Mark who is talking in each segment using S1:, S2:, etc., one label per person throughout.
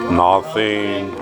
S1: Nothing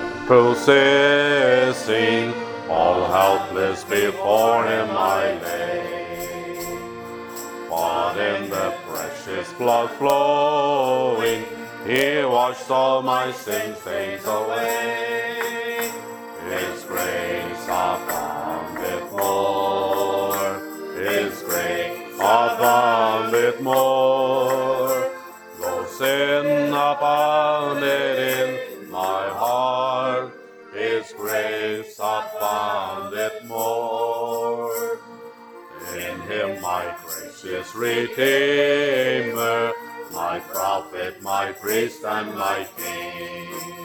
S1: possessing, all helpless before him I lay. But in the precious blood flowing, he washed all my sin stains away. His grace aboundeth more, His grace aboundeth more. Though sin abounded in my heart, His grace aboundeth more. In Him my gracious Redeemer, my prophet, my priest, and my king.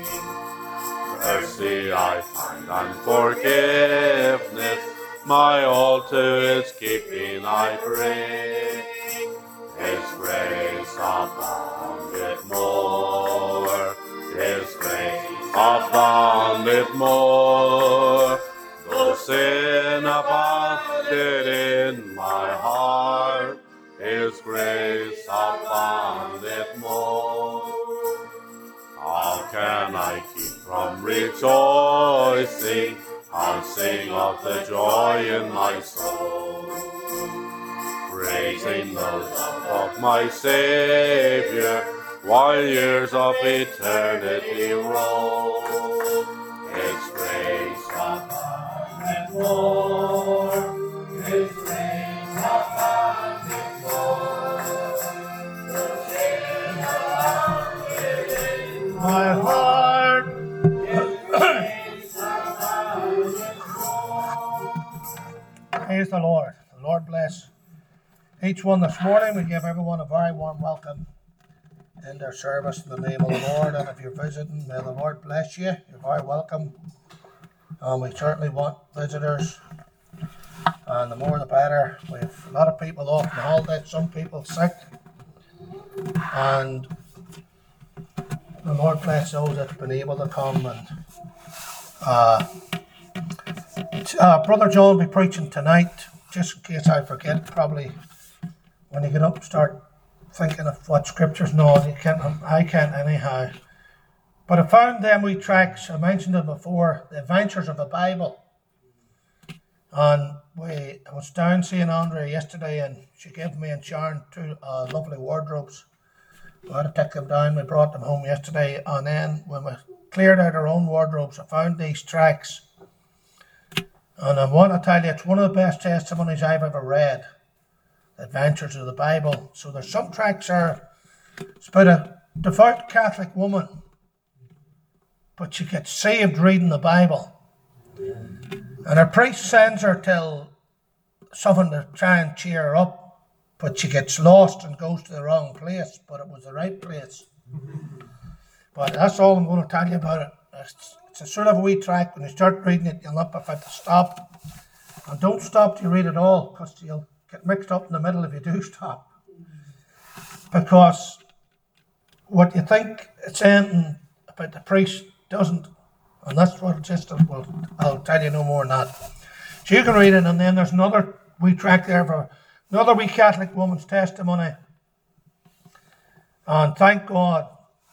S1: Mercy I find and forgiveness, my all to His keeping I bring. His grace aboundeth more, His grace aboundeth more. Though sin abounded in my heart, His grace aboundeth more. How can I keep from rejoicing and sing of the joy in my soul? Praising the love of my Savior, while years of eternity roll. His grace aboundeth more, His grace aboundeth more. The sin abounded in my heart, His grace aboundeth more. Praise the Lord. The Lord bless each one this morning. We give everyone a very warm welcome in their service in the name of the Lord. And if you're visiting, may the Lord bless you. You're very welcome. We certainly want visitors, and the more the better. We have a lot of people off on holiday, some people sick, and the Lord bless those that have been able to come. And Brother John will be preaching tonight, just in case I forget. Probably when you get up and start thinking of what scriptures and all, I can't anyhow. But I found them wee tracks, I mentioned them before, The Adventures of the Bible. And I was down seeing Andrea yesterday, and she gave me and Sharon two lovely wardrobes. We had to take them down. We brought them home yesterday, and then when we cleared out our own wardrobes, I found these tracks. And I want to tell you, it's one of the best testimonies I've ever read. Adventures of the Bible. So there's some tracks there. It's about a devout Catholic woman, but she gets saved reading the Bible. And her priest sends her till someone to try and cheer her up, but she gets lost and goes to the wrong place, but it was the right place. But that's all I'm going to tell you about it. It's a sort of a wee track. When you start reading it, you'll not be fit to stop. And don't stop till you read it all, because you'll get mixed up in the middle if you do stop. Because what you think it's saying about the priest doesn't. And that's what it's just, I'll tell you no more than that. So you can read it, and then there's another wee track there for another wee Catholic woman's testimony. And thank God.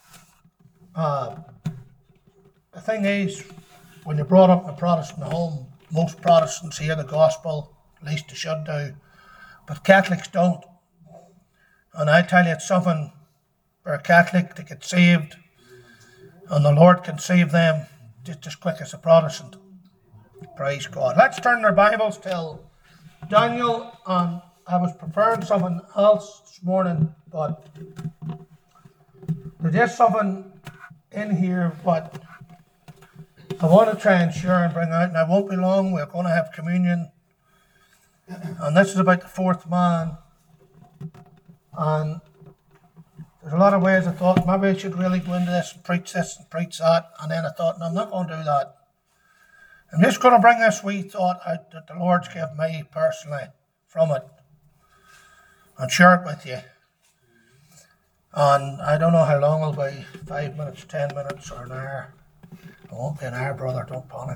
S1: The thing is, when you're brought up in a Protestant home, most Protestants hear the gospel, at least they should do, but Catholics don't. And I tell you, it's something for a Catholic to get saved, and the Lord can save them just as quick as a Protestant. Praise God. Let's turn our Bibles to Daniel, and I was preparing something else this morning, but there's just something in here what I want to try and share and bring out, and I won't be long. We're going to have communion, and this is about the fourth man. And there's a lot of ways I thought maybe I should really go into this and preach that, and then I thought, no, I'm not going to do that. I'm just going to bring this wee thought out that the Lord's given me personally from it and share it with you. And I don't know how long it'll be, 5 minutes, 10 minutes, or an hour. It won't be an hour, brother, don't panic.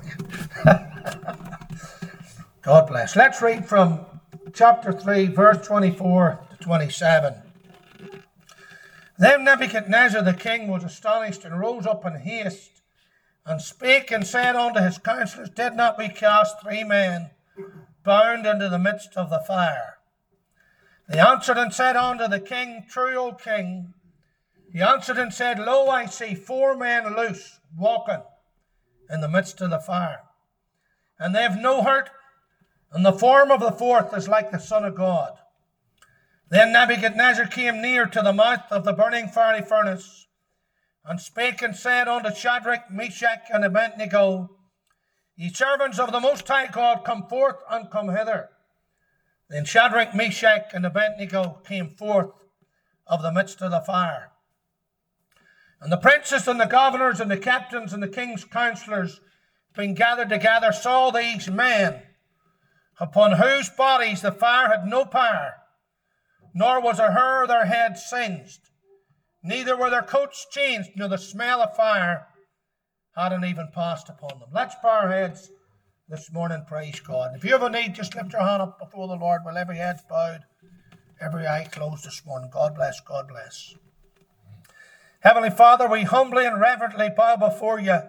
S1: God bless. Let's read from chapter 3, verse 24 to 27. Then Nebuchadnezzar the king was astonished, and rose up in haste, and spake and said unto his counselors, Did not we cast 3 men bound into the midst of the fire? They answered and said unto the king, True, O king. He answered and said, Lo, I see 4 men loose, walking in the midst of the fire, and they have no hurt, and the form of the 4th is like the Son of God. Then Nebuchadnezzar came near to the mouth of the burning fiery furnace, and spake and said unto Shadrach, Meshach, and Abednego, Ye servants of the Most High God, come forth and come hither. Then Shadrach, Meshach, and Abednego came forth of the midst of the fire. And the princes and the governors and the captains and the king's counselors, being gathered together, saw these men, upon whose bodies the fire had no power, nor was a hair of their heads singed, neither were their coats changed, nor the smell of fire hadn't even passed upon them. Let's bow our heads this morning, praise God. If you have a need, just lift your hand up before the Lord while every head's bowed, every eye closed this morning. God bless, God bless. Heavenly Father, we humbly and reverently bow before you,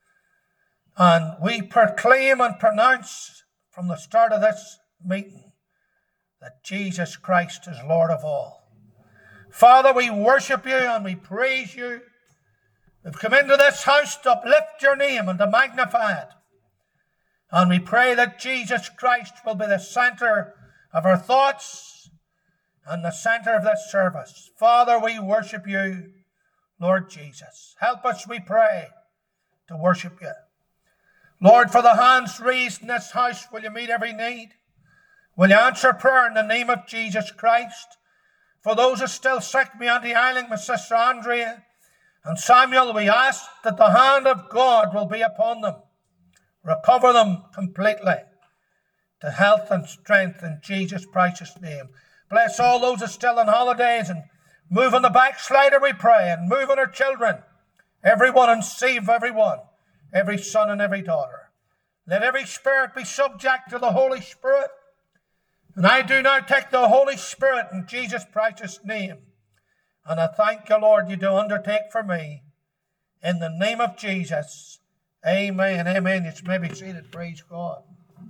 S1: and we proclaim and pronounce from the start of this meeting that Jesus Christ is Lord of all. Father, we worship you and we praise you. We've come into this house to uplift your name and to magnify it. And we pray that Jesus Christ will be the center of our thoughts and the center of this service. Father, we worship you, Lord Jesus. Help us, we pray, to worship you. Lord, for the hands raised in this house, will you meet every need? Will you answer prayer in the name of Jesus Christ? For those who are still sick, my Auntie Eiling, my sister Andrea, and Samuel, we ask that the hand of God will be upon them. Recover them completely to health and strength in Jesus' precious name. Bless all those who are still on holidays, and move on the backslider, we pray, and move on our children, everyone, and save everyone, every son and every daughter. Let every spirit be subject to the Holy Spirit. And I do now take the Holy Spirit in Jesus' precious name. And I thank you, Lord, you do undertake for me. In the name of Jesus, amen, amen. You may be seated, praise God.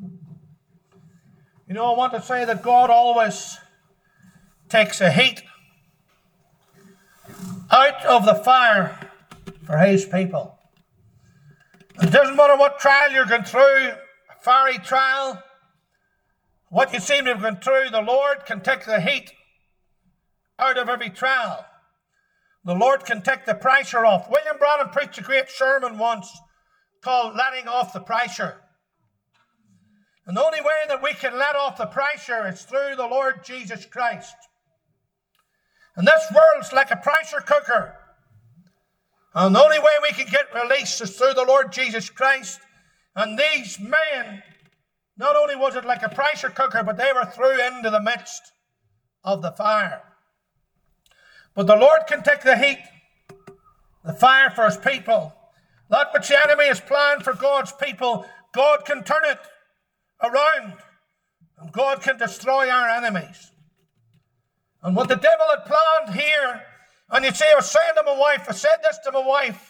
S1: You know, I want to say that God always takes the heat out of the fire for his people. It doesn't matter what trial you're going through, a fiery trial, what you seem to have gone through, the Lord can take the heat out of every trial. The Lord can take the pressure off. William Branham preached a great sermon once called Letting Off the Pressure. And the only way that we can let off the pressure is through the Lord Jesus Christ. And this world's like a pressure cooker. And the only way we can get released is through the Lord Jesus Christ. And these men, not only was it like a pressure cooker, but they were thrown into the midst of the fire. But the Lord can take the heat, the fire for his people. That which the enemy has planned for God's people, God can turn it around. And God can destroy our enemies. And what the devil had planned here, and you see, I was saying to my wife, I said this to my wife,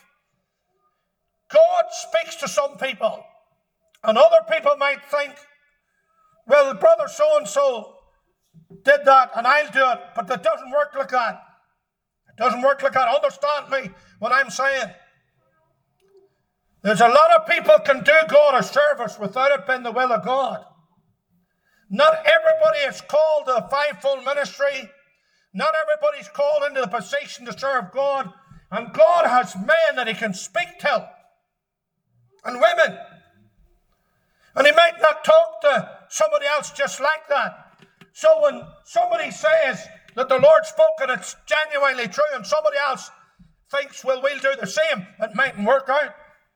S1: God speaks to some people. And other people might think, well, brother so-and-so did that, and I'll do it. But it doesn't work like that. It doesn't work like that. Understand me what I'm saying. There's a lot of people can do God a service without it being the will of God. Not everybody is called to a fivefold ministry. Not everybody's called into the position to serve God. And God has men that he can speak to. And women. And he might not talk to somebody else just like that. So when somebody says that the Lord spoke and it's genuinely true, and somebody else thinks, well, we'll do the same, it mightn't work out.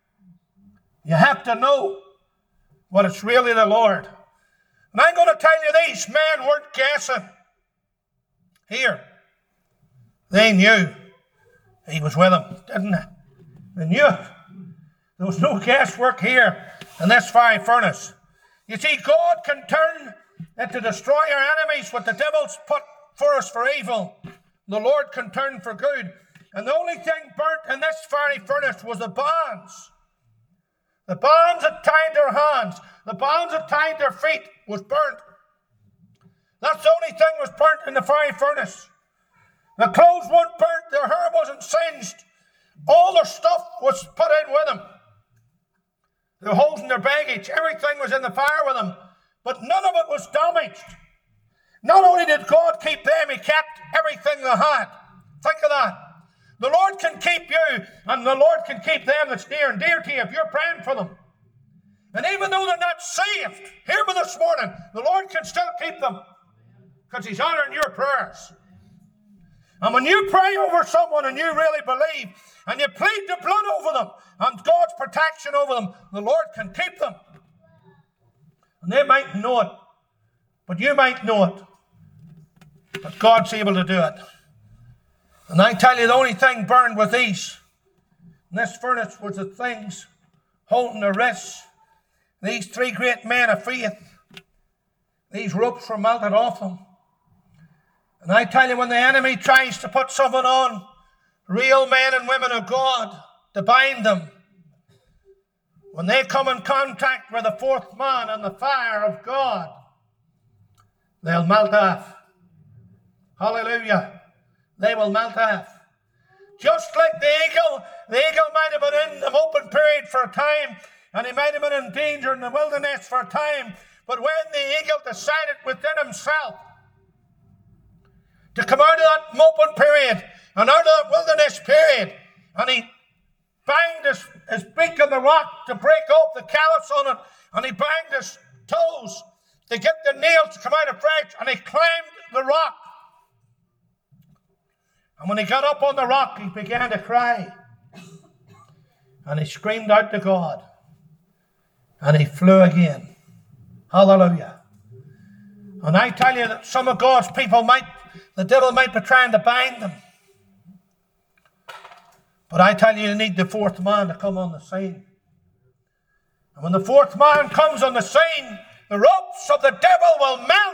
S1: You have to know what it's really the Lord. And I'm going to tell you, these men weren't guessing. Here, they knew he was with them, didn't they? They knew it. There was no guesswork here in this fiery furnace. You see, God can turn it to destroy our enemies, what the devil's put for us for evil. the Lord can turn for good. And the only thing burnt in this fiery furnace was the bonds. The bonds that tied their hands, the bonds that tied their feet was burnt. That's the only thing was burnt in the fiery furnace. The clothes weren't burnt, their hair wasn't singed. All their stuff was put in with them. The holes in their baggage, everything was in the fire with them. But none of it was damaged. Not only did God keep them, he kept everything they had. Think of that. The Lord can keep you, and the Lord can keep them that's near and dear to you if you're praying for them. And even though they're not saved, hear me this morning, the Lord can still keep them because he's honoring your prayers. And when you pray over someone and you really believe, and you plead the blood over them and God's protection over them, the Lord can keep them. And they might know it, but you might know it. But God's able to do it. And I tell you, the only thing burned was these. In this furnace was the things holding the wrists. These three great men of faith. These ropes were melted off them. And I tell you, when the enemy tries to put something on real men and women of God to bind them, when they come in contact with the fourth man and the fire of God, they'll melt off. Hallelujah. They will melt off. Just like the eagle might have been in an open period for a time, and he might have been in danger in the wilderness for a time, but when the eagle decided within himself to come out of that open period and out of that wilderness period, and he banged his beak on the rock to break off the callus on it, and he banged his toes to get the nails to come out afresh, and he climbed the rock. And when he got up on the rock, he began to cry. And he screamed out to God. And he flew again. Hallelujah. And I tell you that some of God's people the devil might be trying to bind them. But I tell you, you need the fourth man to come on the scene. And when the fourth man comes on the scene, the ropes of the devil will melt.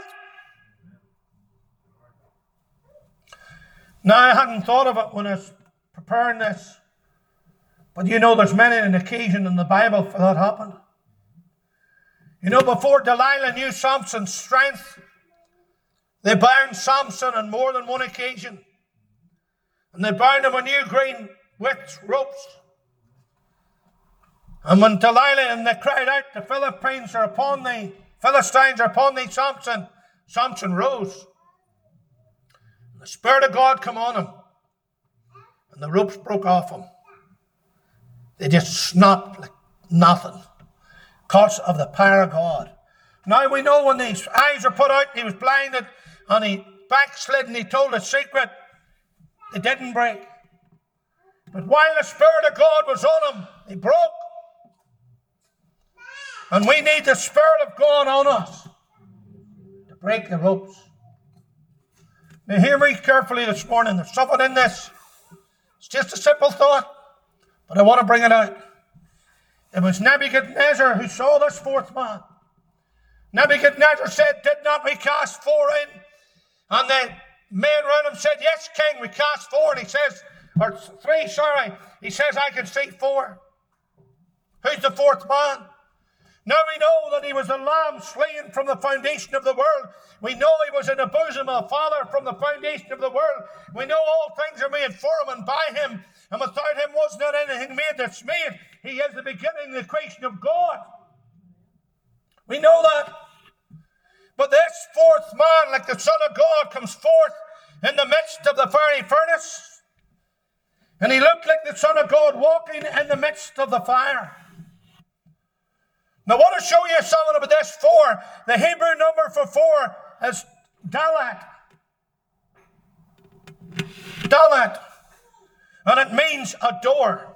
S1: Now, I hadn't thought of it when I was preparing this. But you know, there's many an occasion in the Bible for that happened. You know, before Delilah knew Samson's strength, they bound Samson on more than one occasion. And they bound him with new green witch ropes. And when Delilah and they cried out, the Philistines are upon thee, Samson, Samson rose. The Spirit of God come on him. And the ropes broke off him. They just snapped like nothing. Because of the power of God. Now we know when his eyes were put out, he was blinded, and he backslid and he told a secret. They didn't break. But while the Spirit of God was on him, he broke. And we need the Spirit of God on us to break the ropes. Now hear me carefully this morning. There's something in this. It's just a simple thought, but I want to bring it out. It was Nebuchadnezzar who saw this fourth man. Nebuchadnezzar said, did not we cast four in? And the men around him said, yes, king, we cast four. And he says, or three, sorry. He says, I can see four. Who's the fourth man? Now we know that he was a lamb slain from the foundation of the world. We know he was in the bosom of the Father from the foundation of the world. We know all things are made for him and by him. And without him was not anything made that's made. He is the beginning of the creation of God. We know that. But this fourth man, like the Son of God, comes forth in the midst of the fiery furnace. And he looked like the Son of God walking in the midst of the fire. Now I want to show you something about this four. The Hebrew number for four is Dalet. Dalet. And it means a door.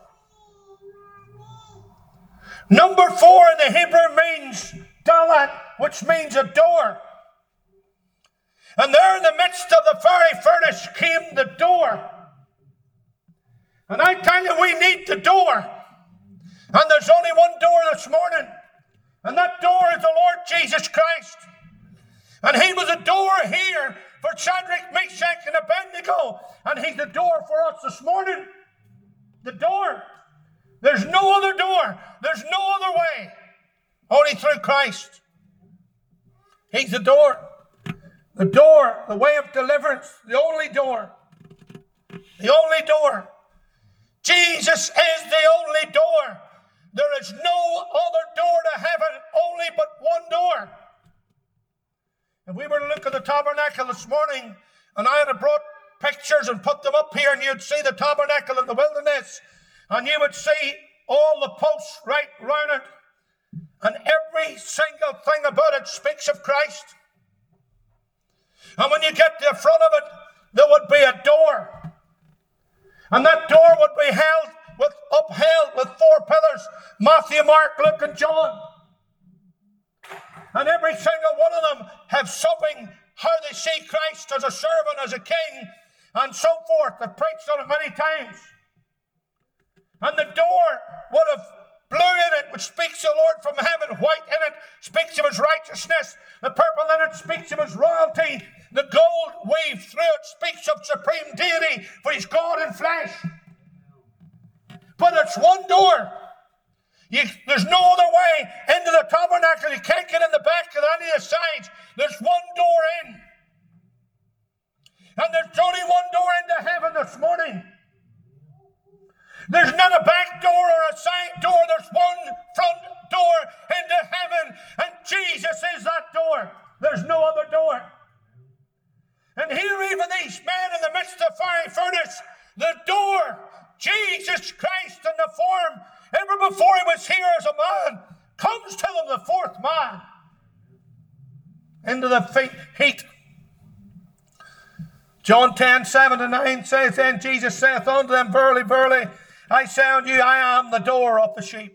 S1: Number four in the Hebrew means Dalet, which means a door. And there in the midst of the fiery furnace came the door. And I tell you, we need the door. And there's only one door this morning. And that door is the Lord Jesus Christ. And he was a door here for Shadrach, Meshach, and Abednego. And he's the door for us this morning. The door. There's no other door. There's no other way. Only through Christ. He's the door. The door, the way of deliverance, the only door. The only door. Jesus is the only door. There is no other door to heaven, only but one door. If we were to look at the tabernacle this morning, and I had brought pictures and put them up here, and you'd see the tabernacle in the wilderness, and you would see all the posts right round it, and every single thing about it speaks of Christ. And when you get to the front of it, there would be a door. And that door would be upheld with 4 pillars: Matthew, Mark, Luke, and John. And every single one of them have something, how they see Christ as a servant, as a king, and so forth. They've preached on it many times. And the door would have blue in it, which speaks of the Lord from heaven. White in it speaks of his righteousness. The purple in it speaks of his royalty. The gold weaved through it speaks of supreme deity, for he's God in flesh. But it's one door. There's no other way into the tabernacle. You can't get in the back or any of the sides. There's one door in. And there's only one door into heaven this morning. There's not a back door or a side door. There's one front door into heaven. And Jesus is that door. There's no other door. And here, even these men in the midst of the fiery furnace, the door, Jesus Christ in the form, ever before he was here as a man, comes to them, the 4th man, into the heat. John 10:7-9 says, Then Jesus saith unto them, Verily, verily, I say unto you, I am the door of the sheep.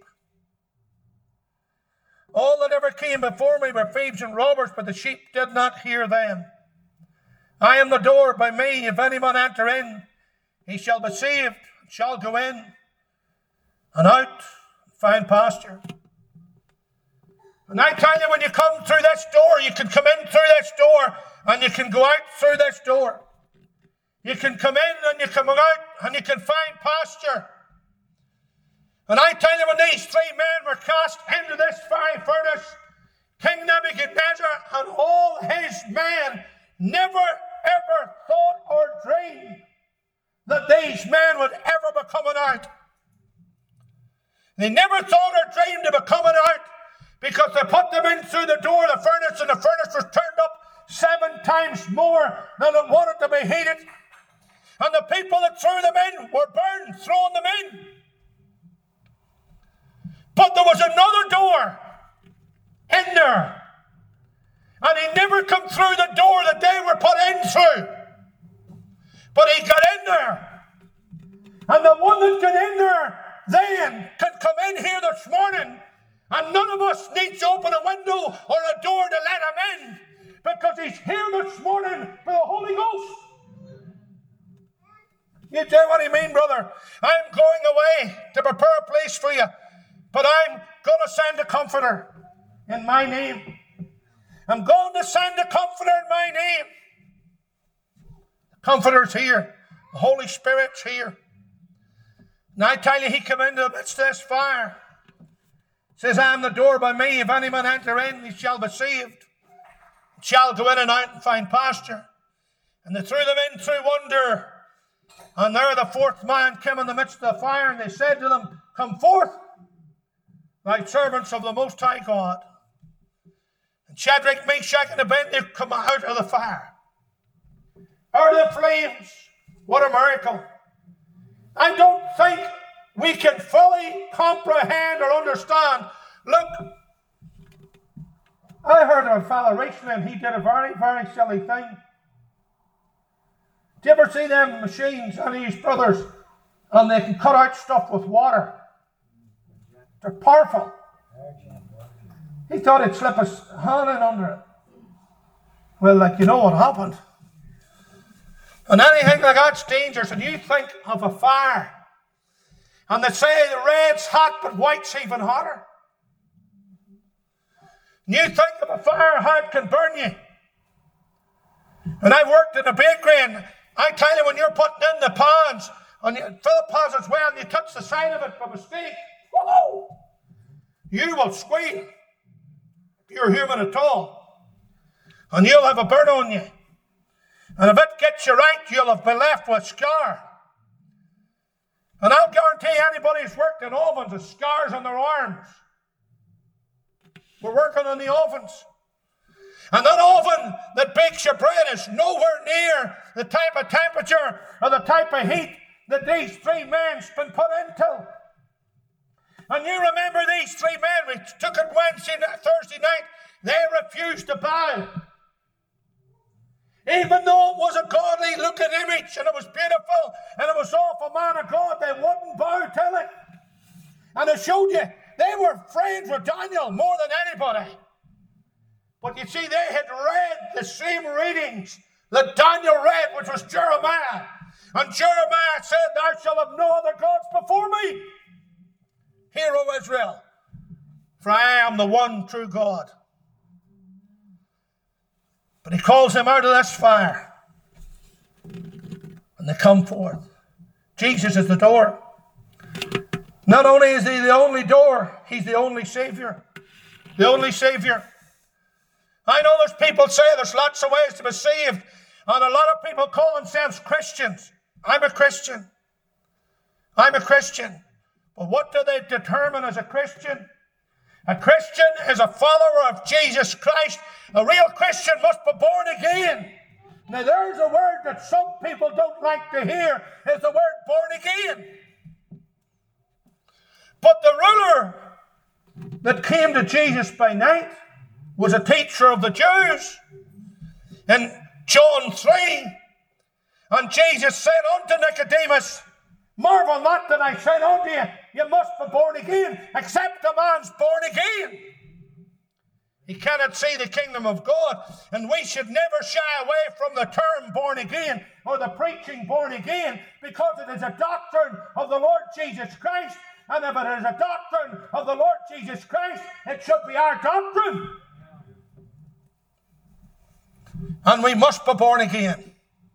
S1: All that ever came before me were thieves and robbers, but the sheep did not hear them. I am the door. By me, if any man enter in, he shall be saved, shall go in and out and find pasture. And I tell you, when you come through this door, you can come in through this door and you can go out through this door. You can come in and you can go out and you can find pasture. And I tell you, when these 3 men were cast into this fiery furnace, King Nebuchadnezzar and all his men never ever thought or dreamed that these men would ever be coming out. They never thought or dreamed of coming out, because they put them in through the door of the furnace, and the furnace was turned up 7 times more than it wanted to be heated. And the people that threw them in were burned, throwing them in. But there was another door in there. And he never come through the door that they were put in through. But he got in there. And the one that got in there then can come in here this morning. And none of us needs to open a window or a door to let him in. Because he's here this morning for the Holy Ghost. You say, what do you mean, brother? I'm going away to prepare a place for you. But I'm going to send a comforter in my name. I'm going to send a comforter in my name. The comforter's here. The Holy Spirit's here. And I tell you, he came into the midst of this fire. Says, I am the door. By me, if any man enter in, he shall be saved. Shall go in and out and find pasture. And they threw them in through one door. And there the 4th man came in the midst of the fire, and they said to them, Come forth, thy servants of the Most High God. And Shadrach, Meshach, and Abednego come out of the fire. Out of the flames. What a miracle. I don't think we can fully comprehend or understand. Look, I heard of a fellow recently, and he did a very, very silly thing. Do you ever see them machines, any of these brothers, and they can cut out stuff with water? They're powerful. He thought he'd slip his hand in under it. Well, you know what happened. And anything like that's dangerous. And you think of a fire, and they say the red's hot, but white's even hotter. And you think of a fire, how it can burn you. And I've worked in a bakery, and I tell you, when you're putting in the pans, and Philip has as well, and you touch the side of it by mistake, whoa, you will squeal if you're human at all. And you'll have a burn on you. And if it gets you right, you'll have been left with scar. And I'll guarantee anybody who's worked in ovens has scars on their arms. We're working on the ovens. And that oven that bakes your bread is nowhere near the type of temperature or the type of heat that these three men have been put into. And you remember these three men, we took it Thursday night, they refused to bow. Even though it was a godly looking image and it was beautiful and it was off a man of God, they wouldn't bow to it. And I showed you, they were friends with Daniel more than anybody. But you see, they had read the same readings that Daniel read, which was Jeremiah. And Jeremiah said, "Thou shalt have no other gods before me. Hear, O Israel, for I am the one true God." But he calls them out of this fire. And they come forth. Jesus is the door. Not only is he the only door, he's the only Savior. The only Savior. I know there's people say there's lots of ways to be saved. And a lot of people call themselves Christians. I'm a Christian. I'm a Christian. But what do they determine as a Christian? A Christian is a follower of Jesus Christ. A real Christian must be born again. Now there's a word that some people don't like to hear, is the word born again. But the ruler that came to Jesus by night was a teacher of the Jews. In John 3, and Jesus said unto Nicodemus, "Marvel not that I said unto you, you must be born again, except a man's born again. He cannot see the kingdom of God." And we should never shy away from the term born again or the preaching born again, because it is a doctrine of the Lord Jesus Christ. And if it is a doctrine of the Lord Jesus Christ, it should be our doctrine. And we must be born again.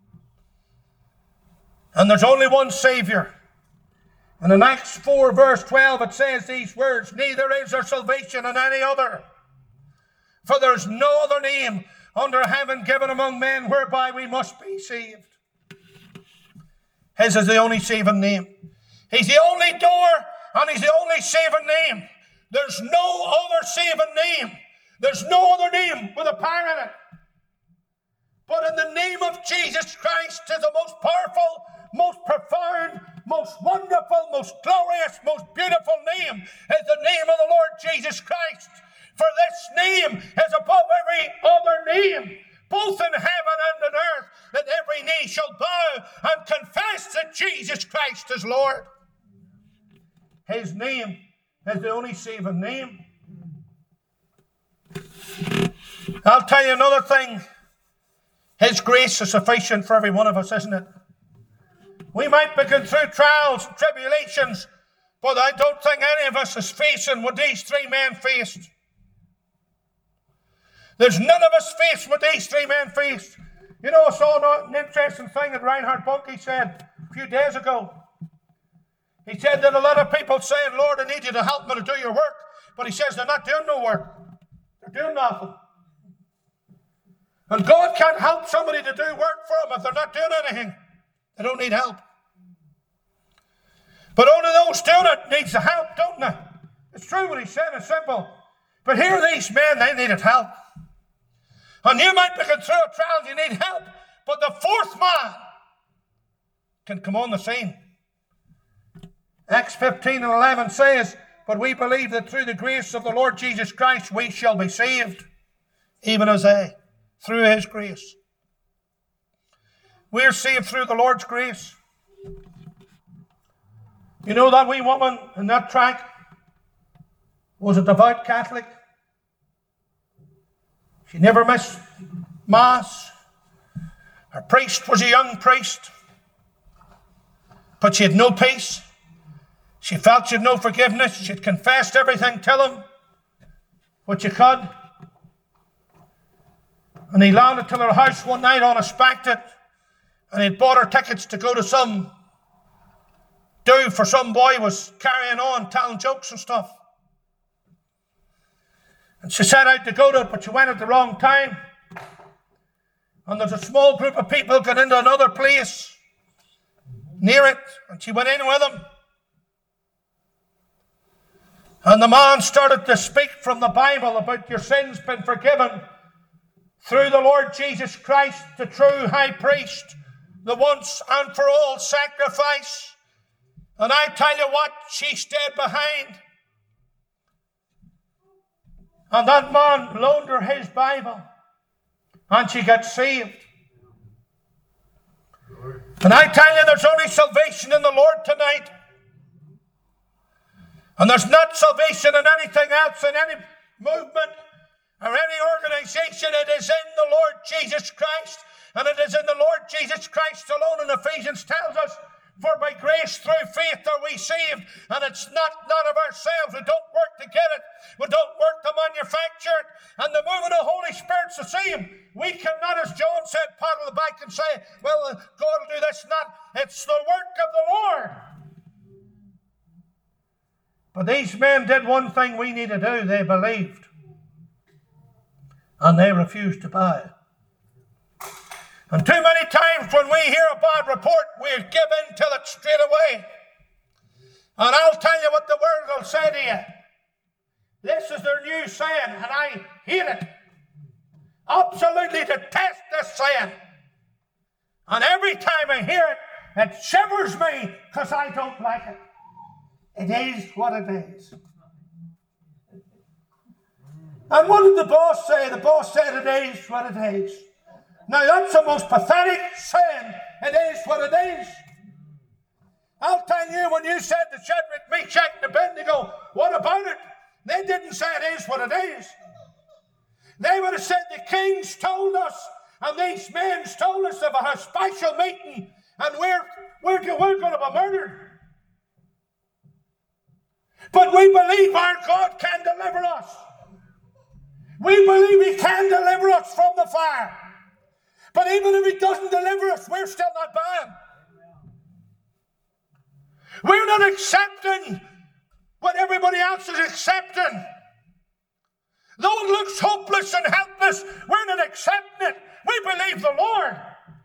S1: And there's only one Savior. And in Acts 4 verse 12 it says these words, "Neither is there salvation in any other. For there is no other name under heaven given among men whereby we must be saved." His is the only saving name. He's the only door and he's the only saving name. There's no other saving name. There's no other name with a power in it. But in the name of Jesus Christ is the most powerful, most profound, most wonderful, most glorious, most beautiful name is the name of the Lord Jesus Christ. For this name is above every other name, both in heaven and on earth, that every knee shall bow and confess that Jesus Christ is Lord. His name is the only saving name. I'll tell you another thing. His grace is sufficient for every one of us, isn't it? We might be going through trials and tribulations, but I don't think any of us is facing what these three men faced. There's none of us faced what these three men faced. You know, I saw an interesting thing that Reinhard Bonnke said a few days ago. He said that a lot of people saying, "Lord, I need you to help me to do your work." But he says they're not doing no work. They're doing nothing. And God can't help somebody to do work for them if they're not doing anything. They don't need help. But only those doing it needs the help, don't they? It's true what he said, it's simple. But here these men, they needed help. And you might be going through a trial and you need help, but the fourth man can come on the scene. Acts 15 and 11 says, "But we believe that through the grace of the Lord Jesus Christ we shall be saved, even as they, through his grace." We're saved through the Lord's grace. You know that wee woman in that track was a devout Catholic. She never missed Mass. Her priest was a young priest. But she had no peace. She felt she had no forgiveness. She had confessed everything to him, what she could. And he landed to her house one night unexpected, and he'd bought her tickets to go to some do for some boy was carrying on, telling jokes and stuff. And she set out to go to it, but she went at the wrong time. And there's a small group of people got into another place near it, and she went in with them. And the man started to speak from the Bible about your sins been forgiven through the Lord Jesus Christ, the true high priest, the once and for all sacrifice. And I tell you what, she stayed behind. And that man loaned her his Bible, and she got saved. And I tell you, there's only salvation in the Lord tonight. And there's not salvation in anything else, in any movement or any organization. It is in the Lord Jesus Christ. And it is in the Lord Jesus Christ alone. And Ephesians tells us, for by grace through faith are we saved. And it's not of ourselves. We don't work to get it. We don't work to manufacture it. And the movement of the Holy Spirit's the same. We cannot, as John said, paddle the back and say, well, God will do this. It's the work of the Lord. But these men did one thing we need to do. They believed. And they refused to buy. And too many times when we hear a bad report, we give in to it straight away. And I'll tell you what the world will say to you. This is their new saying, and I hate it. Absolutely detest this saying. And every time I hear it, it shivers me because I don't like it. It is what it is. And what did the boss say? The boss said it is what it is. Now that's the most pathetic saying. It is what it is. I'll tell you, when you said to Shadrach, Meshach, and Abednego, what about it? They didn't say it is what it is. They would have said the kings told us, and these men told us of a special meeting, and we're going to be murdered. But we believe our God can deliver us. We believe He can deliver us from the fire. But even if He doesn't deliver us, we're still not buying. We're not accepting what everybody else is accepting. Though it looks hopeless and helpless, we're not accepting it. We believe the Lord.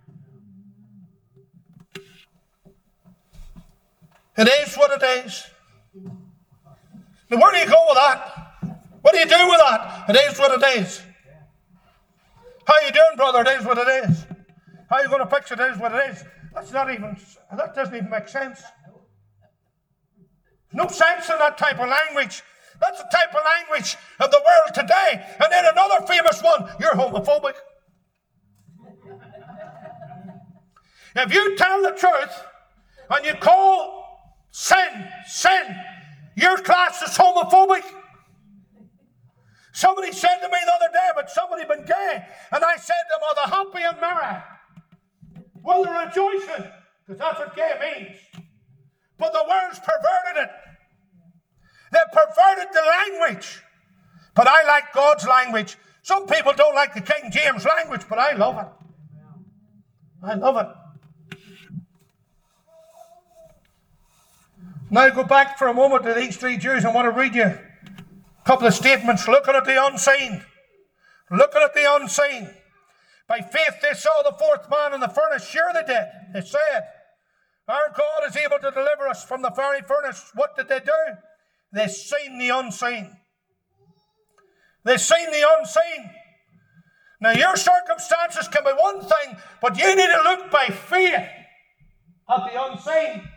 S1: It is what it is. Now, where do you go with that? What do you do with that? It is what it is. How you doing, brother? It is what it is. How you going to fix it? It is what it is. That doesn't even make sense. No sense in that type of language. That's the type of language of the world today. And then another famous one, you're homophobic. If you tell the truth and you call sin, your class is homophobic. Somebody said to me the other day, but somebody been gay, and I said to them, are they happy and merry? Well, they're rejoicing, because that's what gay means. But the world's perverted it. They've perverted the language. But I like God's language. Some people don't like the King James language, but I love it. I love it. Now go back for a moment to these three Jews. I want to read you a couple of statements. Looking at the unseen. Looking at the unseen. By faith they saw the fourth man in the furnace. Sure they did. They said, our God is able to deliver us from the fiery furnace. What did they do? They seen the unseen. They seen the unseen. Now your circumstances can be one thing, but you need to look by faith at the unseen.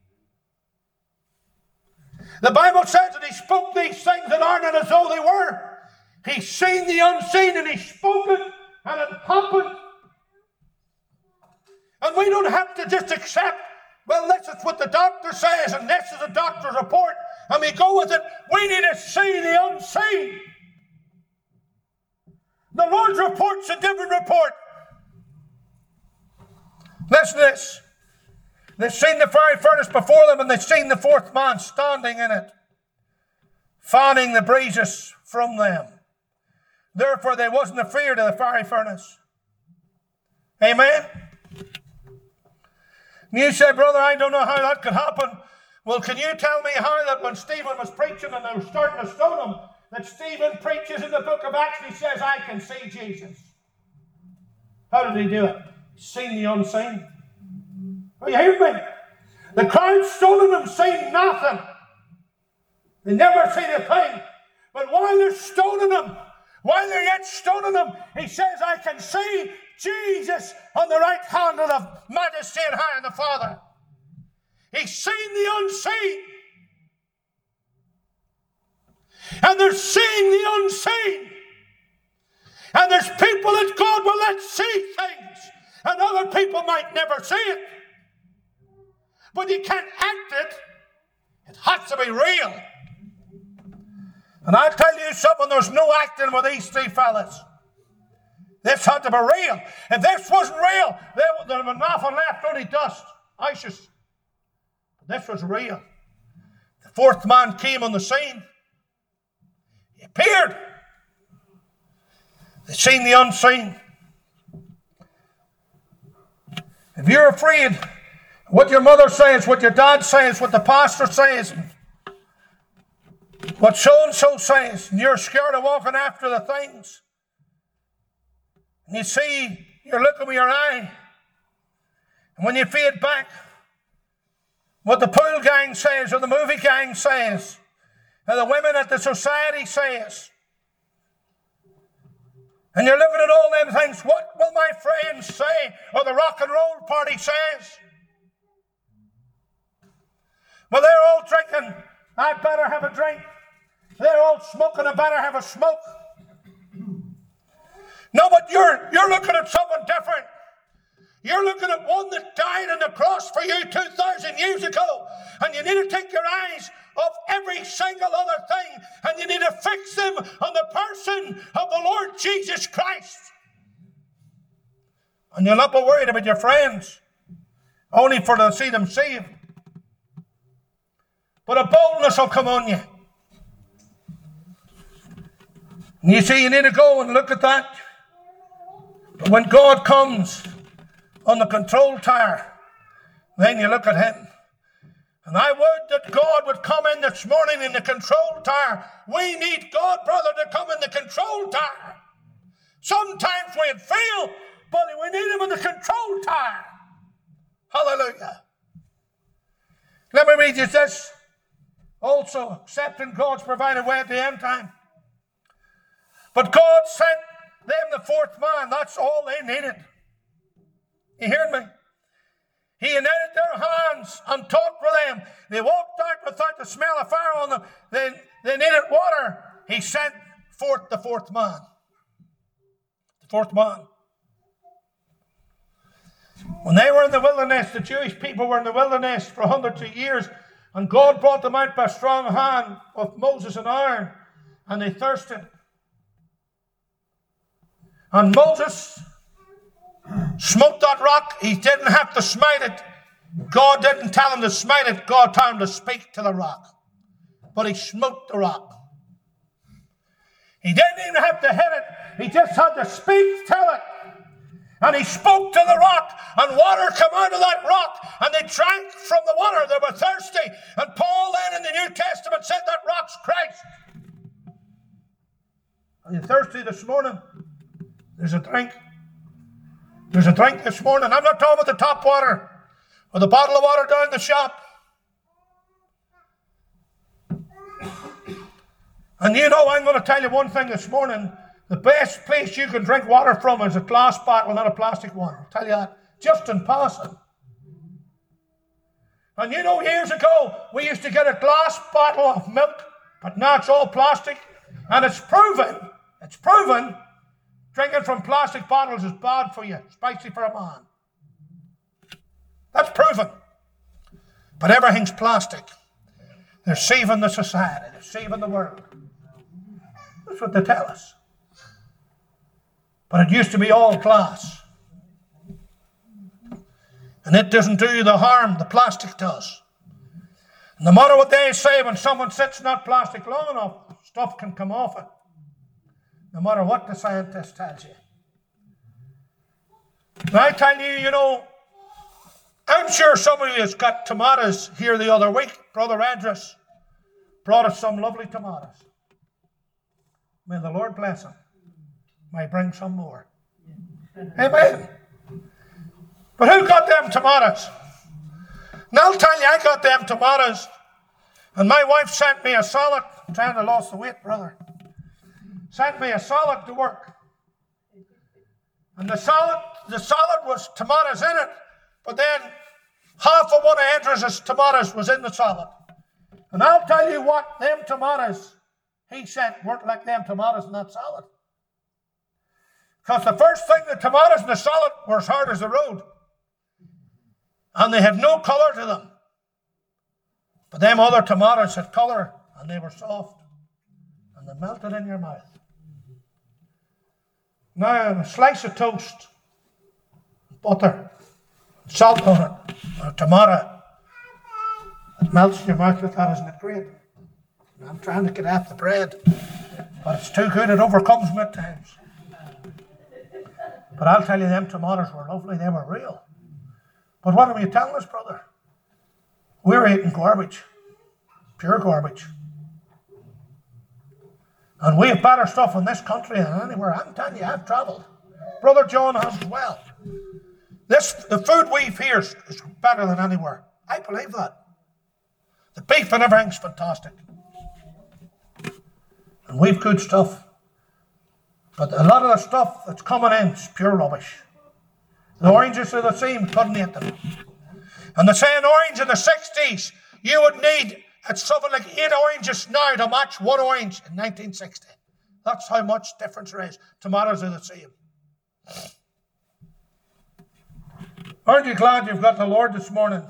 S1: The Bible says that he spoke these things that are not as though they were. He's seen the unseen and he spoke it and it happened. And we don't have to just accept, well, this is what the doctor says and this is the doctor's report, and we go with it. We need to see the unseen. The Lord's report's a different report. Listen to this. They've seen the fiery furnace before them, and they've seen the fourth man standing in it, fanning the breezes from them. Therefore, they wasn't afraid of the fiery furnace. Amen? And you say, brother, I don't know how that could happen. Well, can you tell me how that when Stephen was preaching and they were starting to stone him, that Stephen preaches in the book of Acts and he says, I can see Jesus? How did he do it? He's seen the unseen. Are you hearing me? The crowd stoning him, seen nothing. They never seen a thing. But while they're stoning him, while they're yet stoning him, he says, I can see Jesus on the right hand of the Majesty and high and the Father. He's seen the unseen. And they're seeing the unseen. And there's people that God will let see things. And other people might never see it. But you can't act it. It has to be real. And I'll tell you something, there's no acting with these three fellas. This had to be real. If this wasn't real, there would be nothing left, only dust, ashes. But this was real. The fourth man came on the scene. He appeared. They seen the unseen. If you're afraid, what your mother says, what your dad says, what the pastor says, what so-and-so says, and you're scared of walking after the things, and you see, you're looking with your eye, and when you fade back, what the pool gang says, or the movie gang says, or the women at the society says, and you're looking at all them things, what will my friends say, or the rock and roll party says? Well, they're all drinking, I better have a drink. They're all smoking, I better have a smoke. No, but you're looking at something different. You're looking at one that died on the cross for you 2,000 years ago. And you need to take your eyes off every single other thing. And you need to fix them on the person of the Lord Jesus Christ. And you'll not be worried about your friends. Only for to see them saved. But a boldness will come on you. And you see, you need to go and look at that. But when God comes on the control tower, then you look at him. And I would that God would come in this morning in the control tower. We need God, brother, to come in the control tower. Sometimes we'd fail, but we need him in the control tower. Hallelujah. Let me read you this. Also, accepting God's provided way at the end time. But God sent them the fourth man. That's all they needed. You hear me? He united their hands and talked with them. They walked out without the smell of fire on them. They needed water. He sent forth the fourth man. The fourth man. When they were in the wilderness, the Jewish people were in the wilderness for hundreds of years. And God brought them out by a strong hand of Moses and Aaron. And they thirsted. And Moses smote that rock. He didn't have to smite it. God didn't tell him to smite it. God told him to speak to the rock. But he smote the rock. He didn't even have to hit it. He just had to speak to it. And he spoke to the rock, and water came out of that rock, and they drank from the water. They were thirsty. And Paul then in the New Testament said that rock's Christ. Are you thirsty this morning? There's a drink. There's a drink this morning. I'm not talking about the top water or the bottle of water down the shop. And you know, I'm going to tell you one thing this morning. The best place you can drink water from is a glass bottle, not a plastic one. I'll tell you that. Just in passing. And you know, years ago, we used to get a glass bottle of milk, but now it's all plastic. And it's proven, drinking from plastic bottles is bad for you, especially for a man. That's proven. But everything's plastic. They're saving the society. They're saving the world. That's what they tell us. But it used to be all glass. And it doesn't do you the harm the plastic does. And no matter what they say, when someone sits in that plastic long enough, stuff can come off it. no matter what the scientist tells you. And I tell you, I'm sure somebody has got tomatoes here the other week. Brother Andrus brought us some lovely tomatoes. May the Lord bless him. May bring some more. Amen. But who got them tomatoes? And I'll tell you, I got them tomatoes. And my wife sent me a salad. I'm trying to lose the weight, brother. Sent me a salad to work. And the salad was tomatoes in it. But then half of one of Andrew's tomatoes was in the salad. And I'll tell you what, them tomatoes he sent weren't like them tomatoes in that salad. Because the first thing, the tomatoes in the salad were as hard as the road. And they had no colour to them. But them other tomatoes had colour, and they were soft. And they melted in your mouth. Now, a slice of toast, butter, salt on it, or a tomato, it melts in your mouth with that, isn't it great? I'm trying to get at the bread, but it's too good, it overcomes me at times. But I'll tell you, them tomatoes were lovely, they were real. But what are you telling us, brother? We're eating garbage, pure garbage. And we have better stuff in this country than anywhere. I'm telling you, I've travelled. Brother John has as well. The food we've here is better than anywhere. I believe that. The beef and everything's fantastic. And we've good stuff. But a lot of the stuff that's coming in is pure rubbish. The oranges are the same, couldn't eat them. And they're saying orange in the 60s, you would need something like 8 oranges now to match 1 orange in 1960. That's how much difference there is. Tomatoes are the same. Aren't you glad you've got the Lord this morning?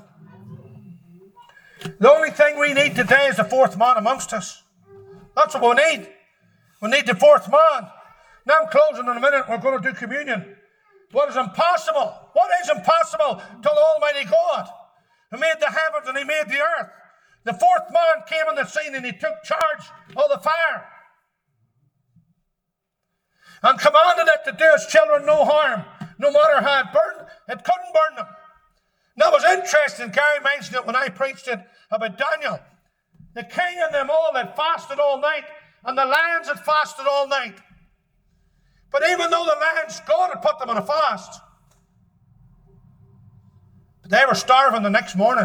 S1: The only thing we need today is the fourth man amongst us. That's what we need. We need the fourth man. Now I'm closing in a minute. We're going to do communion. What is impossible? What is impossible to the Almighty God who made the heavens and he made the earth? The fourth man came on the scene and he took charge of the fire and commanded it to do his children no harm, no matter how it burned. It couldn't burn them. Now it was interesting, Gary mentioned it when I preached it about Daniel. The king and them all had fasted all night, and the lions had fasted all night. But even though the lions, God had put them on a fast, but they were starving the next morning.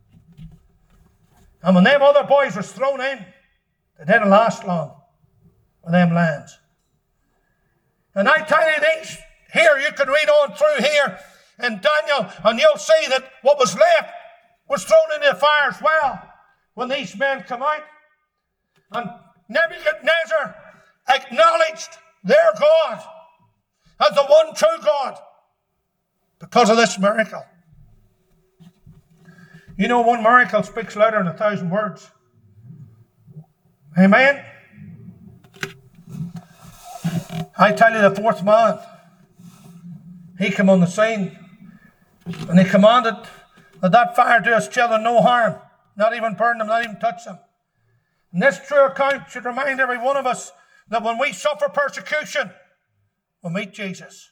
S1: And when them other boys was thrown in, they didn't last long with them lions. And I tell you these, here you can read on through here in Daniel, and you'll see that what was left was thrown into the fire as well when these men come out. And Nebuchadnezzar acknowledged their God as the one true God because of this miracle. You know, one miracle speaks louder than 1,000 words. Amen? I tell you, the fourth man, he came on the scene and he commanded that fire do his children no harm, not even burn them, not even touch them. And this true account should remind every one of us that when we suffer persecution, we'll meet Jesus.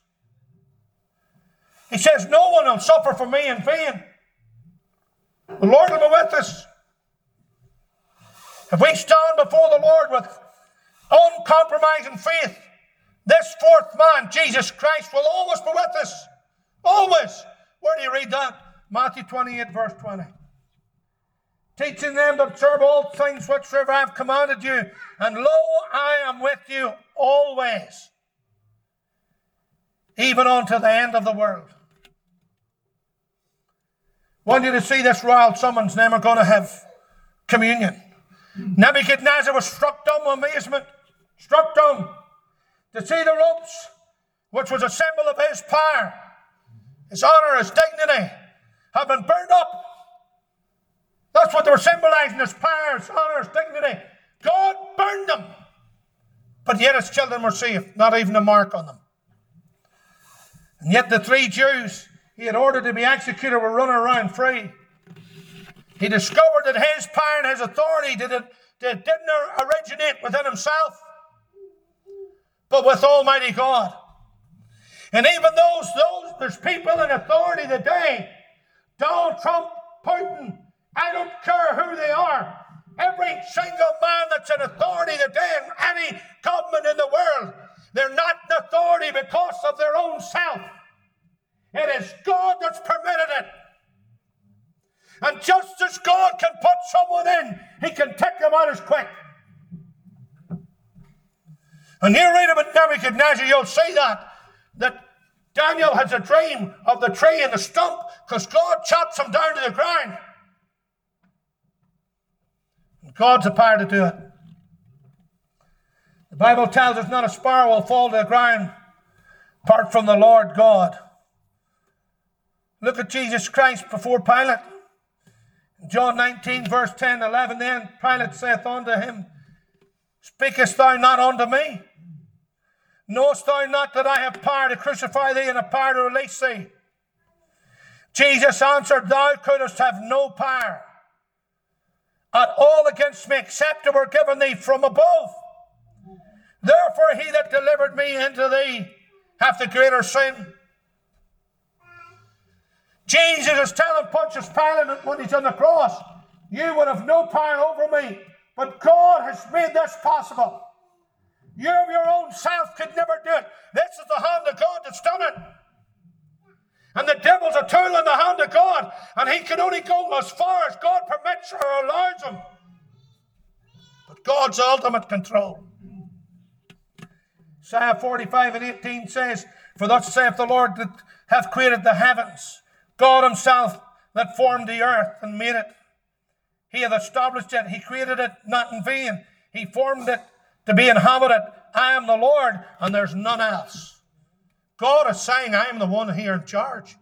S1: He says, no one will suffer for me in vain. The Lord will be with us. If we stand before the Lord with uncompromising faith, this fourth man, Jesus Christ, will always be with us. Always. Where do you read that? Matthew 28, verse 20. Teaching them to observe all things whatsoever I have commanded you. And lo, I am with you always, even unto the end of the world. I want you to see this royal summons. Then we're going to have communion. Nebuchadnezzar was struck dumb with amazement. Struck dumb. To see the ropes, which was a symbol of his power, his honor, his dignity, have been burned up. That's what they were symbolizing, his power, his honor, his dignity. God burned them. But yet his children were saved, not even a mark on them. And yet the 3 Jews he had ordered to be executed were running around free. He discovered that his power and his authority didn't originate within himself, but with Almighty God. And even there's people in authority today, Donald Trump, Putin, I don't care who they are. Every single man that's in authority today in any government in the world, they're not in authority because of their own self. It is God that's permitted it. And just as God can put someone in, he can take them out as quick. And you read about Nebuchadnezzar, you'll see that Daniel has a dream of the tree and the stump because God chops him down to the ground. And God's the power to do it. The Bible tells us not a sparrow will fall to the ground apart from the Lord God. Look at Jesus Christ before Pilate. In John 19, verse 10, 11, then Pilate saith unto him, Speakest thou not unto me? Knowest thou not that I have power to crucify thee and a power to release thee? Jesus answered, Thou couldst have no power at all against me, except it were given thee from above. Therefore he that delivered me into thee hath the greater sin. Jesus is telling Pontius Pilate when he's on the cross, you would have no power over me, but God has made this possible. You of your own self could never do it. This is the hand of God that's done it. And the devil's a tool in the hand of God, and he can only go as far as God permits or allows him. But God's ultimate control. Isaiah 45 and 18 says, For thus saith the Lord that hath created the heavens, God himself that formed the earth and made it. He hath established it. He created it not in vain. He formed it to be inhabited. I am the Lord, and there's none else. God is saying, I am the one here in charge.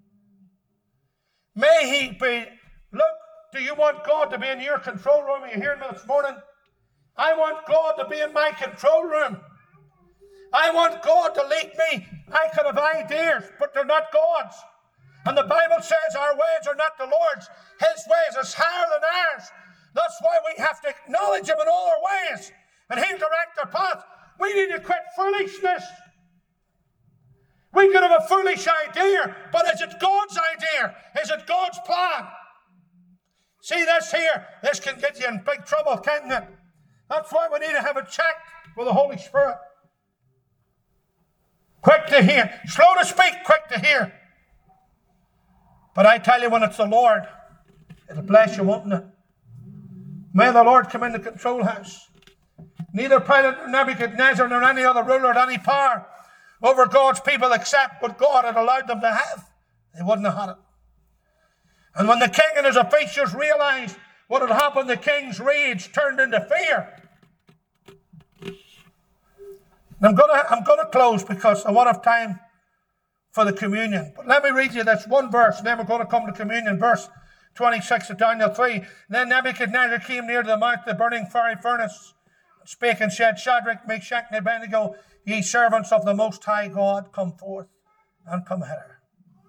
S1: May he be, look, do you want God to be in your control room? Are you hearing me this morning? I want God to be in my control room. I want God to lead me. I could have ideas, but they're not God's. And the Bible says our ways are not the Lord's. His ways is higher than ours. That's why we have to acknowledge him in all our ways. And he'll direct our path. We need to quit foolishness. We could have a foolish idea, but is it God's idea? Is it God's plan? See this here? This can get you in big trouble, can't it? That's why we need to have a check with the Holy Spirit. Quick to hear. Slow to speak, quick to hear. But I tell you, when it's the Lord, it'll bless you, won't it? May the Lord come in the control house. Neither Pilate nor Nebuchadnezzar nor any other ruler had any power over God's people except what God had allowed them to have. They wouldn't have had it. And when the king and his officials realized what had happened, the king's rage turned into fear. I'm going to close because I won't have time for the communion. But let me read you this one verse, and then we're going to come to communion. Verse 26 of Daniel 3. Then Nebuchadnezzar came near to the mouth of the burning fiery furnace, and spake and said, Shadrach, Meshach, and Abednego, ye servants of the Most High God, come forth and come hither.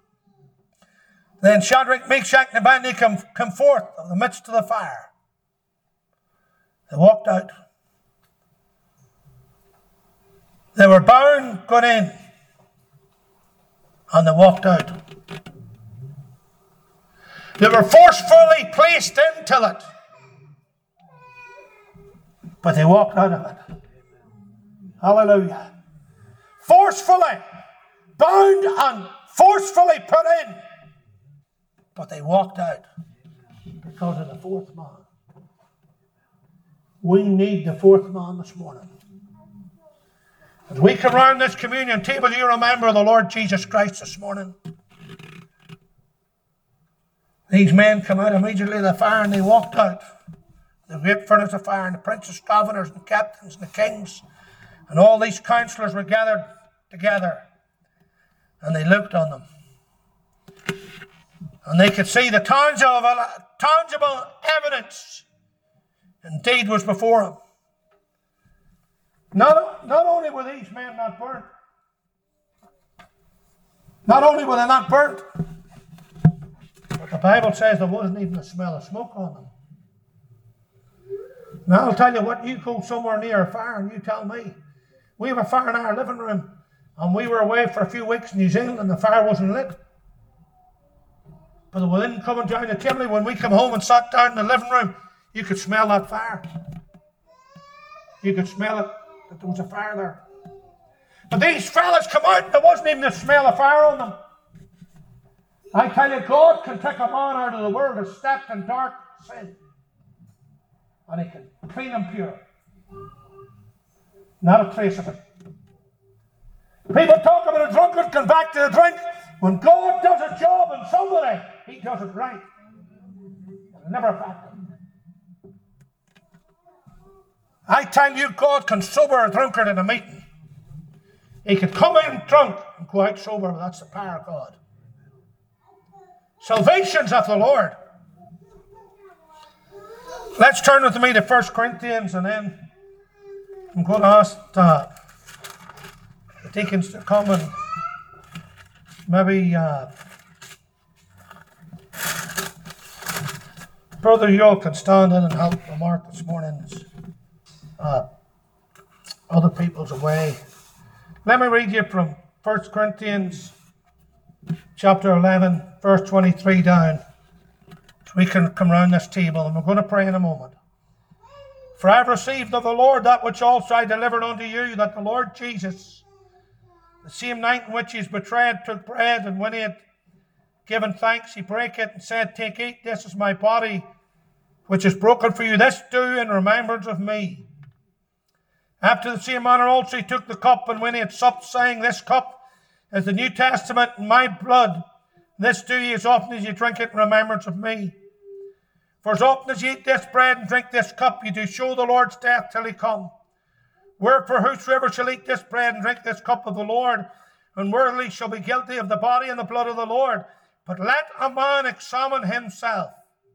S1: Then Shadrach, Meshach, and Abednego come forth of the midst of the fire. They walked out. They were bound, got in, and they walked out. They were forcefully placed into it, but they walked out of it. Hallelujah. Forcefully bound and forcefully put in, but they walked out because of the fourth man. We need the fourth man this morning. As we come around this communion table, you remember the Lord Jesus Christ this morning. These men come out immediately of the fire and they walked out. The great furnace of fire, and the princes, governors, and captains, and the kings, and all these counselors were gathered together. And they looked on them. And they could see the tangible evidence indeed was before them. Not only were these men not burnt, not only were they not burnt, but the Bible says there wasn't even a smell of smoke on them. Now I'll tell you what, you go somewhere near a fire and you tell me We have a fire in our living room, and we were away for a few weeks in New Zealand, and the fire wasn't lit. But the wind coming down the chimney, when we come home and sat down in the living room, you could smell that fire. You could smell it, that there was a fire there. But these fellas come out, and there wasn't even the smell of fire on them. I tell you, God can take a man out of the world who's stepped in dark sin, and He can clean him pure. Not a trace of it. People talk about a drunkard going back to the drink. When God does a job in somebody, He does it right. It'll never affect them. I tell you, God can sober a drunkard in a meeting. He could come in drunk and go out sober, but that's the power of God. Salvation's of the Lord. Let's turn with me to 1 Corinthians, and then I'm going to ask the deacons to come and maybe Brother Yule can stand in and help Mark this morning's other people's away. Let me read you from 1 Corinthians chapter 11, verse 23 down. So we can come round this table, and we're going to pray in a moment. For I have received of the Lord that which also I delivered unto you, that the Lord Jesus, the same night in which He was betrayed, took bread, and when He had given thanks, He brake it and said, Take, eat, this is my body, which is broken for you. This do in remembrance of me. After the same manner also He took the cup, and when He had supped, saying, This cup is the New Testament in my blood. This do ye as often as you drink it in remembrance of me. For as often as ye eat this bread and drink this cup, ye do show the Lord's death till He come. Wherefore whosoever shall eat this bread and drink this cup of the Lord unworthily shall be guilty of the body and the blood of the Lord. But let a man examine himself.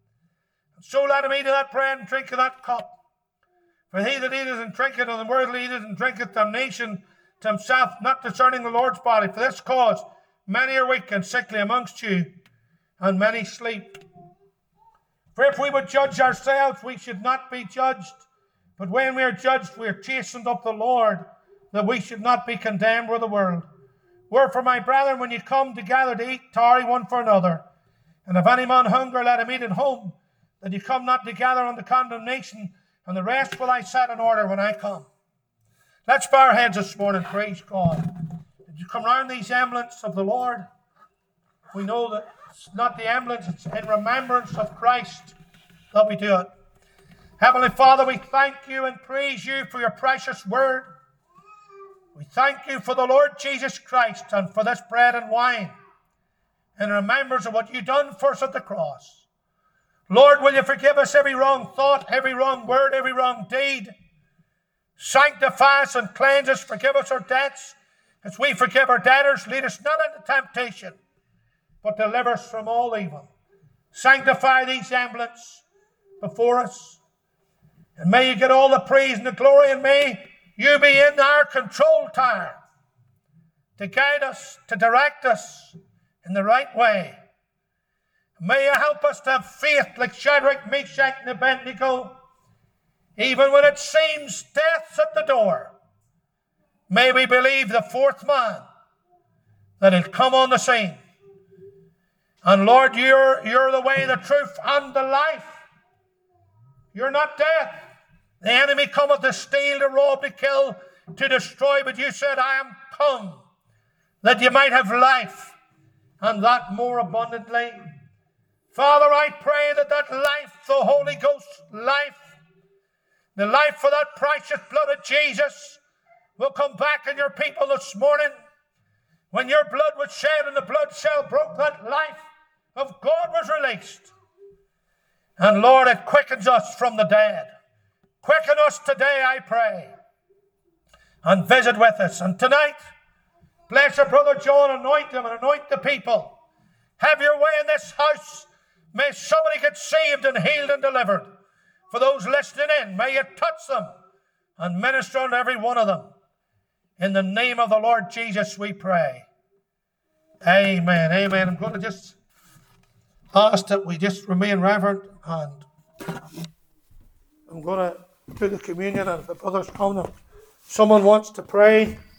S1: And so let him eat of that bread and drink of that cup. For he that eateth and drinketh unworthily eateth and drinketh damnation to himself, not discerning the Lord's body. For this cause many are weak and sickly amongst you, and many sleep. For if we would judge ourselves, we should not be judged. But when we are judged, we are chastened of the Lord, that we should not be condemned with the world. Wherefore, my brethren, when you come together to eat, tarry one for another. And if any man hunger, let him eat at home, that you come not together unto condemnation, and the rest will I set in order when I come. Let's bow our heads this morning, praise God. Did you come round these emblems of the Lord? We know that it's not the emblems, it's in remembrance of Christ that we do it. Heavenly Father, we thank you and praise you for your precious word. We thank you for the Lord Jesus Christ and for this bread and wine in remembrance of what you've done for us at the cross. Lord, will you forgive us every wrong thought, every wrong word, every wrong deed? Sanctify us and cleanse us, forgive us our debts as we forgive our debtors. Lead us not into temptation, but deliver us from all evil. Sanctify these emblems before us. And may you get all the praise and the glory, and may you be in our control tower to guide us, to direct us in the right way. May you help us to have faith like Shadrach, Meshach, and Abednego, even when it seems death's at the door. May we believe the fourth man that will come on the scene. And Lord, you're the way, the truth, and the life. You're not death. The enemy cometh to steal, to rob, to kill, to destroy. But you said, I am come that you might have life, and that more abundantly. Father, I pray that life, the Holy Ghost life, the life for that precious blood of Jesus will come back in your people this morning. When your blood was shed and the blood cell broke, that life of God was released. And Lord, it quickens us from the dead. Quicken us today, I pray. And visit with us. And tonight, bless our brother John, anoint him and anoint the people. Have your way in this house. May somebody get saved and healed and delivered. For those listening in, may you touch them and minister on every one of them. In the name of the Lord Jesus, we pray. Amen. Amen. I'm going to just ask that we just remain reverent, and I'm going to do the communion, and if the brothers come, Someone wants to pray.